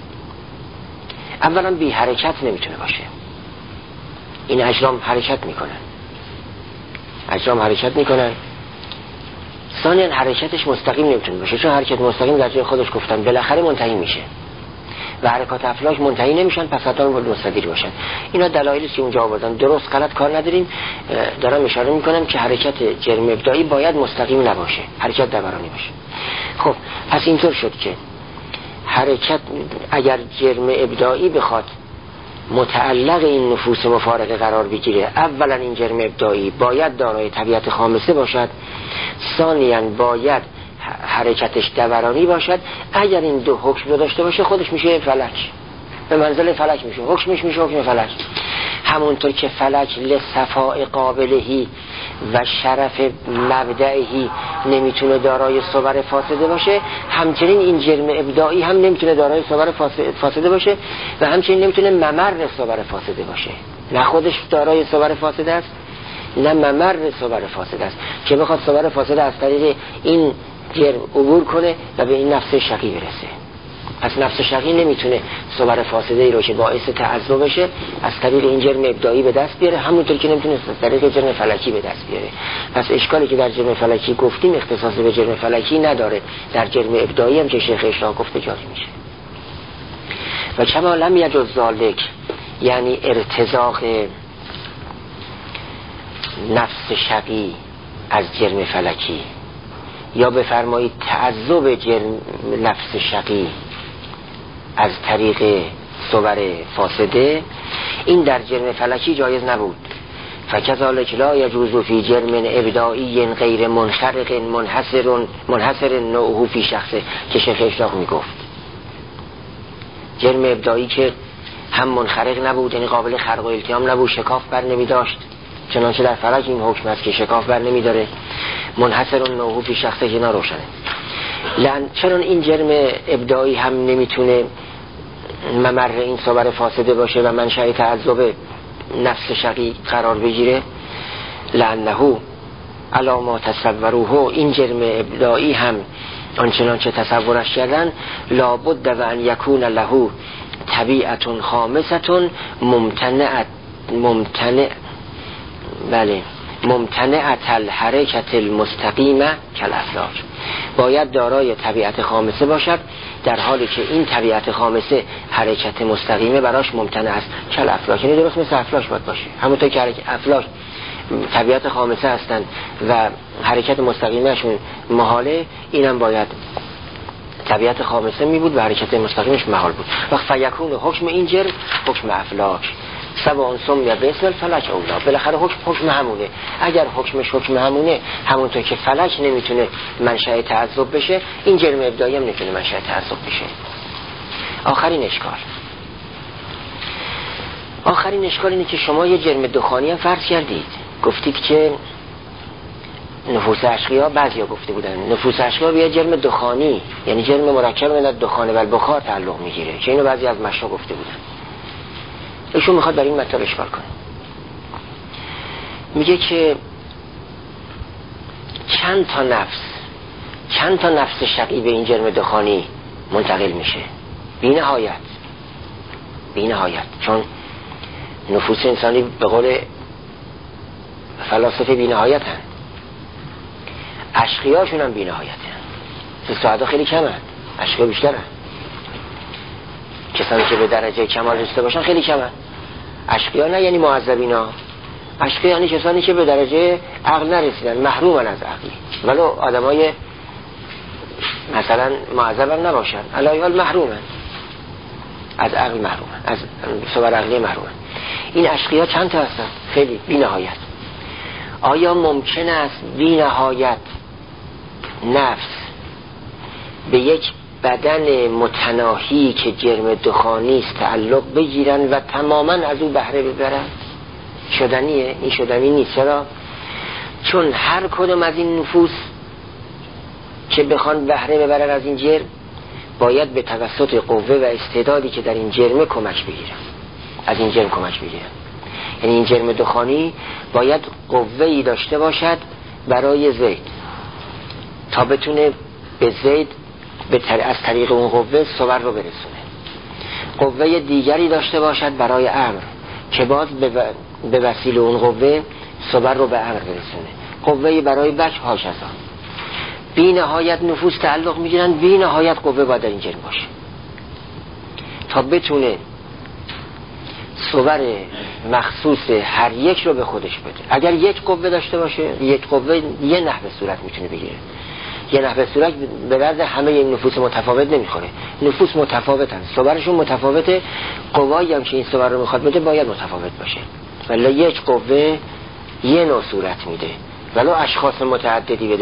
اولا بی حرکت نمیتونه باشه. این اجرام حرکت میکنن، اجرام حرکت میکنن. ثانیاً حرکتش مستقیم نمیتونه باشه، چون حرکت مستقیم در جای خودش گفتم بالاخره منتهی میشه و حرکات افلاک منتهی نمیشن، پس حتما باید مستدیر باشن. اینا دلایلی که اونجا آوردن درست غلط کار نداریم. دارم اشاره میکنم که حرکت جرم ابداعی باید مستقیم نباشه، حرکت دورانی باشه. خب پس اینطور شد که حرکت اگر جرم ابداعی بخواد متعلق این نفوس مفارقه قرار بگیره، اولا این جرم ابداعی باید دارای طبیعت خامسه باشد، ثانیاً باید حرکتش دورانی باشد. اگر این دو حکم داشته باشه خودش میشه فلک، به منزله فلک میشه، حکمش میشه حکم فلک. همونطور که فلک لصفاء قابلهی و شرف مبدعهی نمیتونه دارای صور فاسده باشه، همچنین این جرم ابداعی هم نمیتونه دارای صور فاسده باشه و همچنین نمیتونه ممر صور فاسده باشه. نه خودش دارای صور فاسده است، نه ممر صور فاسده است که بخواد صور فاسده از طریق این جرم عبور کنه و به این نفس شقی برسه. پس نفس شقی نمیتونه صور فاسده ای رو که باعث تعذب بشه از طریق این جرم ابداعی به دست بیاره، همونطور که نمیتونه از طریق جرم فلکی به دست بیاره. پس اشکالی که در جرم فلکی گفتیم اختصاص به جرم فلکی نداره، در جرم ابداعی هم که شیخ اشراق گفته جاری میشه. و کما لم یجوز ذالک، یعنی ارتزاق نفس شقی از جرم فلکی، یا بفرمایید تعذب جرم نفس شقی از طریق صور فاسده، این در جرم فلکی جایز نبود. فکذالک لا یجوز فی جرم ابداعی غیر منخرق منحصر منحصر نوعه فی شخصه که شیخ اشراق میگفت. جرم ابداعی که هم منخرق نبود، یعنی قابل خرق و التیام نبود، شکاف بر نمی داشت، چنانچه در فلک این حکم است که شکاف بر نمی داره، منحصر نوعه فی شخصه که روشنه. لان چون این جرم ابداعی هم نمیتونه ممر این صور فاسده باشه و منشأ تعذب نفس شقی قرار بگیره، لانه علی ما تصوروه، این جرم ابداعی هم آنچنان که تصورش کردن لابد و ان یکون له طبیعت خامسة ممتنع ممتنع بله ممتنعت الحرکت المستقیمه کالافلاک، باید دارای طبیعت خامسه باشد در حالی که این طبیعت خامسه حرکت مستقیمه براش ممتنع است. کالافلاک یعنی درست مثل افلاک باید باشه، همونطور که افلاک طبیعت خامسه هستند و حرکت مستقیمشون محاله، اینم باید طبیعت خامسه می بود و حرکت مستقیمش محال بود. وقت فیکون حکم این جرم حکم افلاک سواء سمی باسم الفلک اولا، بالاخره حکم حکم همونه. اگر حکمش حکم همونه، همونطور که فلک نمیتونه منشأ تعذب بشه، این جرم ابداعی هم نمیتونه منشأ تعذب بشه. آخرین اشکال آخرین اشکال اینه که شما یه جرم دخانی هم فرض کردید، گفتید که نفوس اشقیا، بعضیا گفته بودن نفوس اشقیا به جرم دخانی یعنی جرم مرکب من دخانه و البخار تعلق میگیره، که اینو بعضی از مشایخ گفته بودن. ایشون میخواد برای این مطلب اشکال کنه، میگه که چند تا نفس چند تا نفس شقی به این جرم دخانی منتقل میشه بی نهایت بی نهایت چون نفوس انسانی به قول فلاسفه بی نهایت هن، اشقیاشون هم بی نهایت هن، سعدا خیلی کم هن، اشقیا بیشتر هن. کسانی که به درجه کمال رسیده باشن خیلی کم هن. اشقیا نه یعنی معذبین ها، اشقیا یعنی کسانی که به درجه عقل نرسیدن، محرومن از عقلی، ولو آدمای مثلا معذب هم نباشن، علایال محرومن از عقل، محرومن از صور عقلی، محرومن. این اشقیا چند تا هستن؟ خیلی بی نهایت. آیا ممکن است بی نهایت نفس به یک بدن متناهی که جرم دخانی است تعلق بگیرن و تماما از او بهره ببرن؟ شدنیه؟ این شدنی نیست. چرا؟ چون هر کدوم از این نفوس که بخوان بهره ببرن از این جرم باید به توسط قوه و استعدادی که در این جرم کمک بگیرن، از این جرم کمک بگیرن. یعنی این جرم دخانی باید قوه‌ای داشته باشد برای زید تا بتونه به زید به تر... از طریق اون قوه صور رو برسونه. قوه دیگری داشته باشد برای امر که باز به, و... به وسیله اون قوه صور رو به امر برسونه. قوه برای بک هاشتا. بی نهایت نفوس تعلق میگیرن، بی نهایت قوه باید در این جرم باشه تا بتونه صور مخصوص هر یک رو به خودش بده. اگر یک قوه داشته باشه، یک قوه یه نحوه صورت میتونه بگیره، یه نحوه صورت به درد همه این نفوس متفاوت نمیخوره. نفوس متفاوتن، صورشون متفاوته، قوایی هم که این صور رو میخواد بده باید متفاوت باشه. ولی یک قوه یه نوع صورت میده ولو اشخاص متعددی بده.